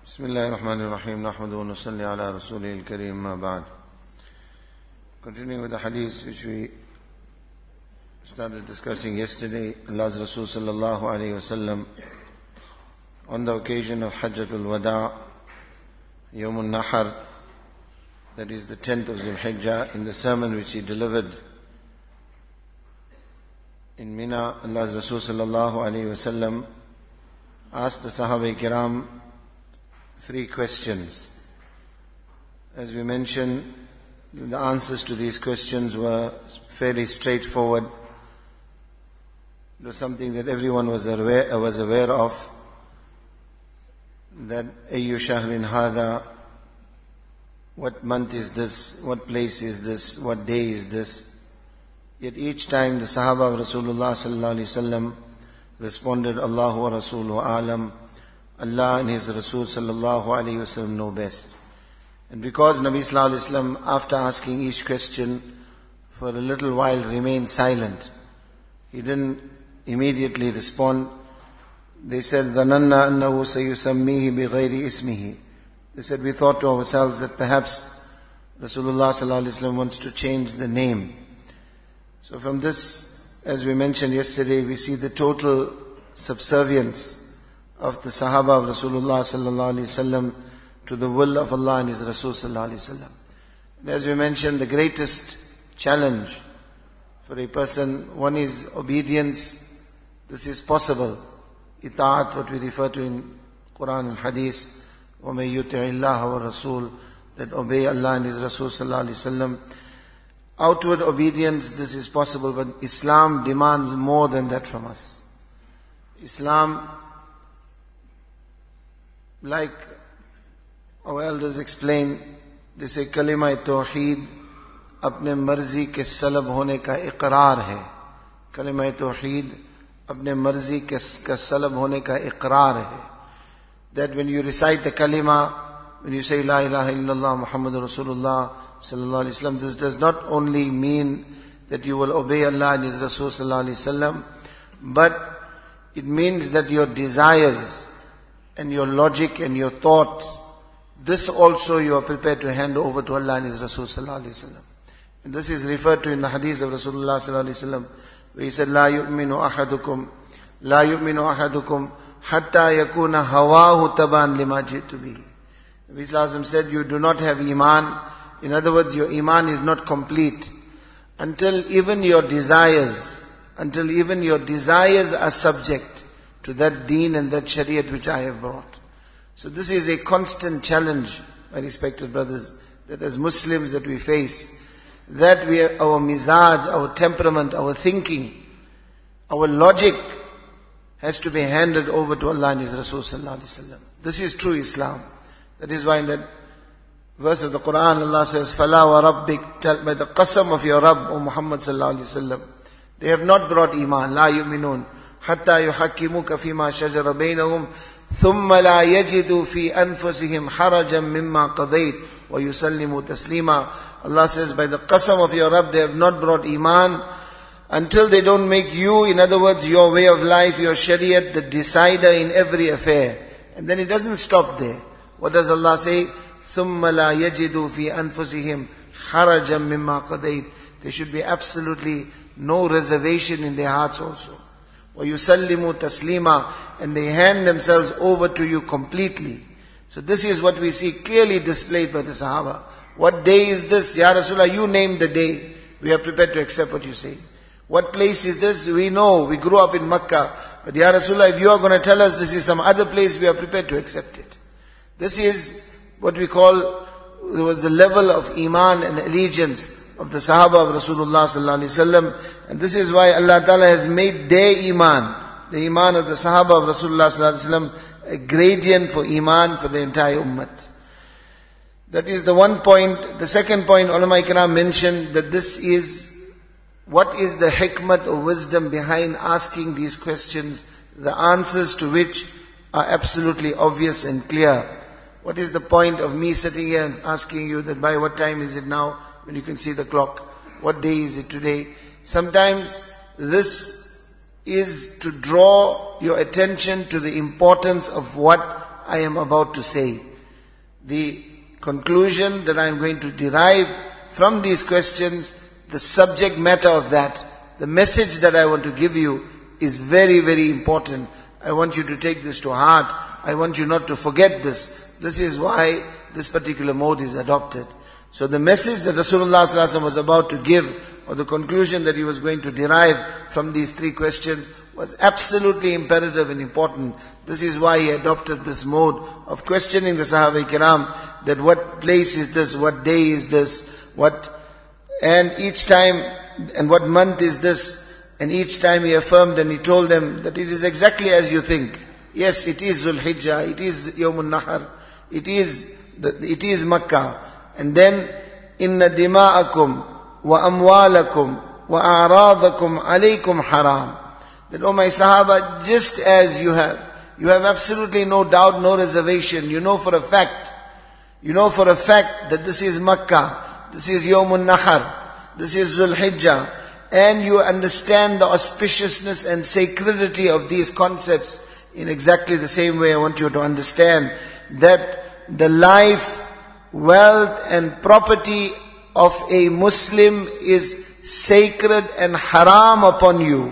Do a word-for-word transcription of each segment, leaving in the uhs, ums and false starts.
Bismillahirrahmanirrahim. Nahmadu wa nusalli ala rasulihil kareem, ma ba'd. Continuing with the hadith which we started discussing yesterday, Allah's Rasul sallallahu alayhi wa sallam, on the occasion of Hajjatul Wada, Yawmun Nahar, that is the tenth of Zul Hijjah, in the sermon which he delivered in Mina, Allah's Rasul sallallahu alayhi wa sallam asked the Sahaba Kiram three questions. As we mentioned, the answers to these questions were fairly straightforward. It was something that everyone was aware, was aware of, that Ayyu Shahrin Hada, what month is this, what place is this, what day is this. Yet each time the Sahaba of Rasulullah sallallahu alaihi wasallam responded, Allahu wa Rasuluhu alam, Allah and His Rasul sallallahu alayhi wasallam know best. And because Nabi sallallahu alayhi wasallam, after asking each question, for a little while remained silent, he didn't immediately respond. They said, ظَنَنَّا أَنَّهُ سَيُسَمِّيهِ بِغَيْرِ إِسْمِهِ. They said, we thought to ourselves that perhaps Rasulullah sallallahu alayhi wasallam wants to change the name. So from this, as we mentioned yesterday, we see the total subservience of the Sahaba of Rasulullah sallallahu alaihi wasallam to the will of Allah and His Rasul sallallahu alaihi wasallam. And as we mentioned, the greatest challenge for a person, one is obedience. This is possible. Ita'at, what we refer to in Quran and Hadith, وَمَن يُطِعِ اللَّهَ وَالرَّسُولَ, that obey Allah and His Rasul sallallahu alaihi wasallam. Outward obedience, this is possible, but Islam demands more than that from us. Islam, like our elders explain, they say kalima tawheed apne marzi ke salab hone ka iqrar hai. Kalima tawheed apne marzi ke salab hone ka iqrar hai. That when you recite the kalima, when you say la ilaha illallah Muhammadur Rasulullah sallallahu alaihi wasallam, this does not only mean that you will obey Allah and His Rasul sallallahu alaihi wasallam, but it means that your desires and your logic and your thought, this also you are prepared to hand over to Allah and His Rasul sallallahu alaihi wasallam. And this is referred to in the hadith of Rasulullah sallallahu alaihi wasallam, where he said, "La yu'minu ahadukum, la yu'minu ahadukum, hatta yakuna hawahu taban lima jitu bihi." Nabi sallallahu alaihi wasallam said, you do not have iman. In other words, your iman is not complete until even your desires, until even your desires are subject to that deen and that shariat which I have brought. So this is a constant challenge, my respected brothers, that as Muslims that we face, that we have our mizaj, our temperament, our thinking, our logic has to be handed over to Allah and His Rasul sallallahu alaihi wasallam. This is true Islam. That is why in that verse of the Quran, Allah says, "Fala wa rabbik," tell by the qasam of your Rabb, O Muhammad sallallahu alaihi wasallam, they have not brought iman, la yu'minun, hatta yuhakkimuka fima shajara bainahum, thumma la yajidu fi anfusihim harajan mimma qadayt wa yusallimu taslima. Allah says, by the qasam of your Rabb, they have not brought iman until they don't make you, in other words, your way of life, your shariat, the decider in every affair. And then it doesn't stop there. What does Allah say? ثُمَّ لَا يَجِدُوا فِي أَنفُسِهِمْ حَرَجًا مِمَّا قَضَيْتَ. There should be absolutely no reservation in their hearts also. وَيُسَلِّمُوا تَسْلِيمًا. And they hand themselves over to you completely. So this is what we see clearly displayed by the Sahaba. What day is this? Ya Rasulullah, you name the day. We are prepared to accept what you say. What place is this? We know. We grew up in Makkah. But Ya Rasulullah, if you are going to tell us this is some other place, we are prepared to accept it. This is what we call, it was the level of iman and allegiance of the Sahaba of Rasulullah sallallahu alaihi wasallam. And this is why Allah Ta'ala has made their iman, the iman of the Sahaba of Rasulullah sallallahu alaihi wasallam, a gradient for iman for the entire ummah. That is the one point. The second point, ulama ikram mentioned that this is, what is the hikmat or wisdom behind asking these questions, the answers to which are absolutely obvious and clear. What is the point of me sitting here and asking you that by what time is it now, when you can see the clock? What day is it today? Sometimes this is to draw your attention to the importance of what I am about to say. The conclusion that I am going to derive from these questions, the subject matter of that, the message that I want to give you is very, very important. I want you to take this to heart. I want you not to forget this. This is why this particular mode is adopted. So the message that Rasulullah sallallahu alaihi wasallam was about to give, or the conclusion that he was going to derive from these three questions, was absolutely imperative and important. This is why he adopted this mode of questioning the Sahaba Kiram, that what place is this, what day is this, what, and each time, and what month is this, and each time he affirmed and he told them that it is exactly as you think. Yes, it is Dhul Hijjah, it is Yawmun Nahar, it is, the, it is Makkah. And then, Inna dima'akum wa amwalakum wa a'radakum alaykum haram. That, oh my Sahaba, just as you have, you have absolutely no doubt, no reservation. You know for a fact, you know for a fact that this is Makkah, this is Yawmun Nahar, this is Dhul Hijjah, and you understand the auspiciousness and sacredity of these concepts in exactly the same way. I want you to understand that the life, wealth and property of a Muslim is sacred and haram upon you.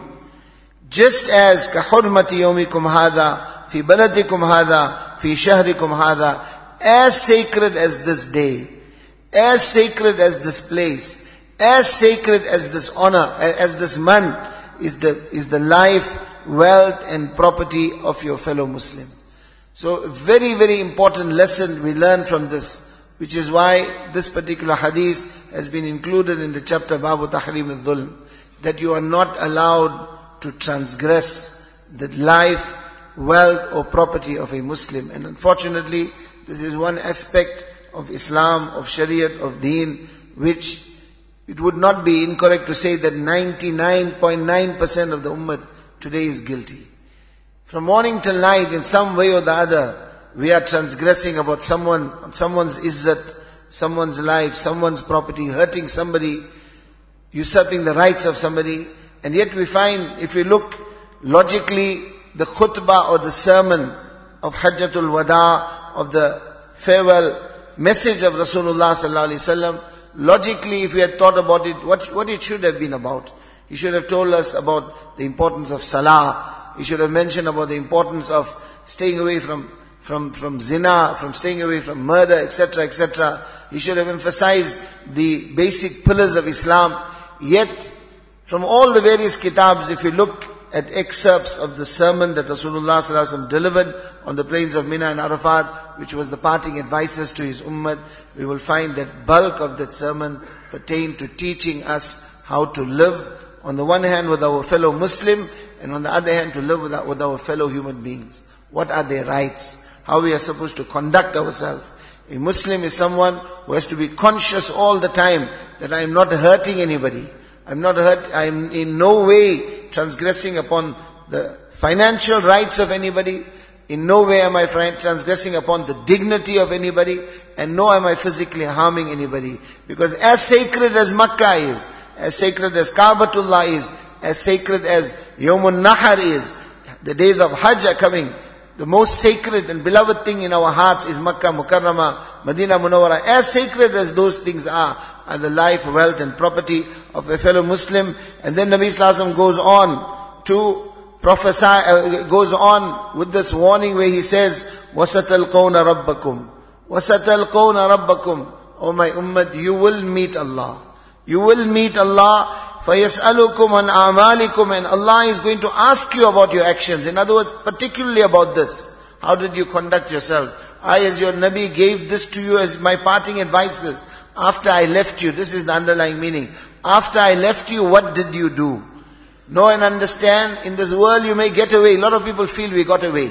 Just as كَحُرْمَةِ يَوْمِكُمْ هَذَا فِي بَلَدِكُمْ هَذَا فِي شَهْرِكُمْ هَذَا, as sacred as this day, as sacred as this place, as sacred as this honor, as this month, is the, is the life, wealth and property of your fellow Muslim. So a very, very important lesson we learn from this, which is why this particular hadith has been included in the chapter Babu Tahrim al-Dhulm, that you are not allowed to transgress the life, wealth or property of a Muslim. And unfortunately, this is one aspect of Islam, of Shariat, of Deen, which it would not be incorrect to say that ninety-nine point nine percent of the ummah today is guilty. From morning till night, in some way or the other, we are transgressing about someone, someone's izzat, someone's life, someone's property, hurting somebody, usurping the rights of somebody. And yet we find, if we look logically, the khutbah or the sermon of Hajjatul Wada, of the farewell message of Rasulullah sallallahu alaihi wasallam, logically, if we had thought about it, what, what it should have been about. He should have told us about the importance of salah. He should have mentioned about the importance of staying away from, from, from zina, from staying away from murder, et cetera, et cetera. He should have emphasized the basic pillars of Islam. Yet, from all the various kitabs, if you look at excerpts of the sermon that Rasulullah sallallahu alaihi wasallam delivered on the plains of Mina and Arafat, which was the parting advices to his ummah, we will find that bulk of that sermon pertained to teaching us how to live, on the one hand with our fellow Muslim, and on the other hand to live with our, with our fellow human beings. What are their rights? How we are supposed to conduct ourselves. A Muslim is someone who has to be conscious all the time that I am not hurting anybody. I'm not hurt, I'm in no way transgressing upon the financial rights of anybody. In no way am I transgressing upon the dignity of anybody, and nor am I physically harming anybody. Because as sacred as Makkah is, as sacred as Kaabatullah is, as sacred as Yawmun Nahar is, the days of Hajj are coming. The most sacred and beloved thing in our hearts is Makkah Mukarramah, Medina Munawwara. As sacred as those things are, are the life, wealth and property of a fellow Muslim. And then Nabi Sallallahu Alaihi Wasallam goes on to prophesy, uh, goes on with this warning where he says, وَسَتَلْقَوْنَ رَبَّكُمْ وَسَتَلْقَوْنَ رَبَّكُمْ. O my ummah, you will meet Allah. You will meet Allah. فَيَسْأَلُكُمْ عَنْ أَعْمَالِكُمْ. And Allah is going to ask you about your actions. In other words, particularly about this. How did you conduct yourself? I, as your Nabi, gave this to you as my parting advices. After I left you, this is the underlying meaning. After I left you, what did you do? Know and understand, in this world you may get away. A lot of people feel we got away.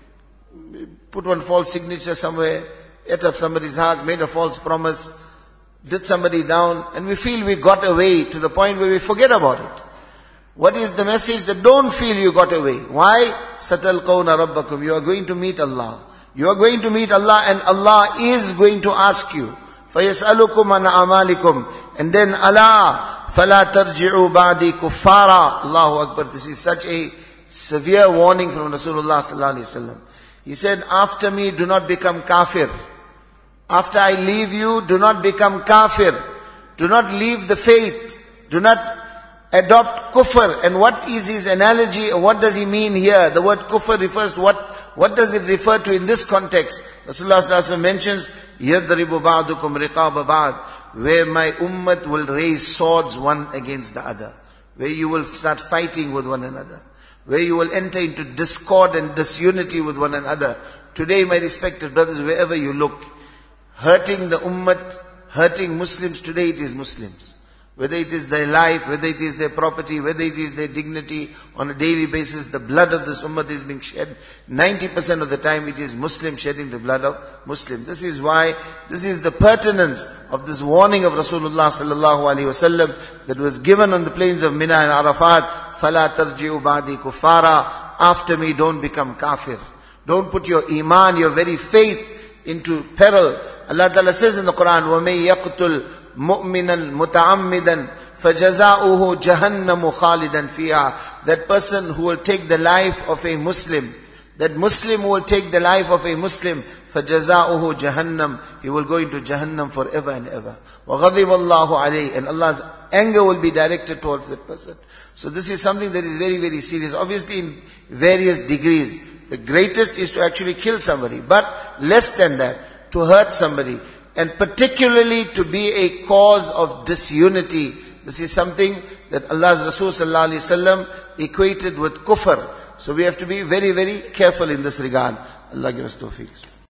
Put one false signature somewhere, ate up somebody's heart, made a false promise, did somebody down, and we feel we got away to the point where we forget about it. What is the message? That don't feel you got away. Why? Satal qawna rabbakum. You are going to meet Allah. You are going to meet Allah, and Allah is going to ask you. فَيَسْأَلُكُمْ عَنْ أَعْمَالِكُمْ. And then Allah, فَلَا تَرْجِعُوا بَعْدِي كُفَّارًا. Allahu Akbar. This is such a severe warning from Rasulullah sallallahu alaihi wasallam. He said, after me, do not become kafir. After I leave you, do not become kafir. Do not leave the faith. Do not adopt kufr. And what is his analogy? What does he mean here? The word kufr refers to what? What does it refer to in this context? Rasulullah sallallahu alaihi wasallam mentions, يَضْرِبُ بَعْضُكُمْ رِقَابَ بَعْضٍ, where my ummah will raise swords one against the other. Where you will start fighting with one another. Where you will enter into discord and disunity with one another. Today, my respected brothers, wherever you look, hurting the ummah, hurting Muslims, today it is Muslims. Whether it is their life, whether it is their property, whether it is their dignity, on a daily basis, the blood of this ummah is being shed. ninety percent of the time it is Muslim shedding the blood of Muslim. This is why, this is the pertinence of this warning of Rasulullah sallallahu alaihi wasallam that was given on the plains of Mina and Arafat. فَلَا تَرْجِعُوا بَعْدِي كُفَّارًا. After me, don't become kafir. Don't put your iman, your very faith into peril. Allah Ta'ala says in the Quran, وَمَن يَقْتُلْ مُؤْمِنًا مُتَعَمِّدًا فَجَزَاؤُهُ جَهَنَّمُ خَالِدًا فِيهَا. That person who will take the life of a Muslim, that Muslim who will take the life of a Muslim, فَجَزَاؤُهُ جَهَنَّمُ, he will go into Jahannam forever and ever. وَغَضِبَ اللَّهُ عَلَيْهِ, and Allah's anger will be directed towards that person. So this is something that is very, very serious. Obviously in various degrees. The greatest is to actually kill somebody. But less than that, to hurt somebody. And particularly to be a cause of disunity. This is something that Allah's Rasul sallallahu alaihi wasallam equated with kufr. So we have to be very, very careful in this regard. Allah give us tawfiq.